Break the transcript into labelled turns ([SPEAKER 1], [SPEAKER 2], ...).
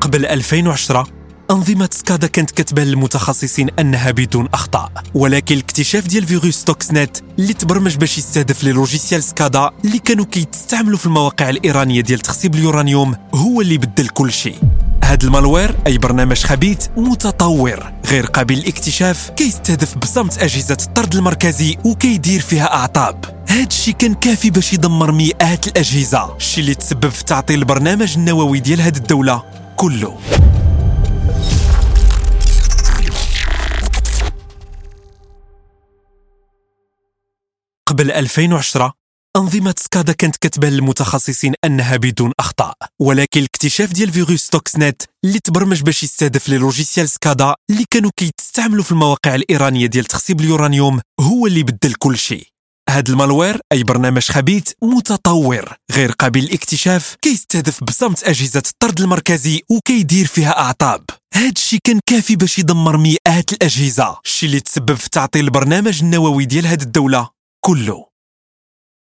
[SPEAKER 1] قبل 2010 أنظمة سكادا كانت كتبان للمتخصصين أنها بدون أخطاء، ولكن الاكتشاف ديال فيروس ستوكسنت اللي تبرمج باش يستهدف لي لوجيسيال سكادا اللي كانوا كيتستعملوا في المواقع الإيرانية ديال تخصيب اليورانيوم هو اللي بدل كل شيء. هذا المالوير أي برنامج خبيث متطور غير قابل للاكتشاف كيستهدف بصمت أجهزة الطرد المركزي وكيدير فيها أعطاب. هذا الشيء كان كافي باش يدمر مئات الأجهزة، الشيء اللي تسبب في تعطيل البرنامج النووي ديال هذه الدولة كله. قبل 2010 أنظمة سكادا كانت كتبان للمتخصصين أنها بدون أخطاء، ولكن الاكتشاف ديال فيروس ستوكسنت اللي تبرمج باش يستهدف لي لوجيسيال سكادا اللي كانوا كيتستعملوا في المواقع الإيرانية ديال تخصيب اليورانيوم هو اللي بدل كل شيء. هذا المالوير أي برنامج خبيث متطور غير قابل للاكتشاف كيستهدف بصمت أجهزة الطرد المركزي وكيدير فيها أعطاب. هذا الشيء كان كافي باش يدمر مئات الأجهزة، الشيء اللي تسبب في تعطيل البرنامج النووي ديال هذه الدولة كله.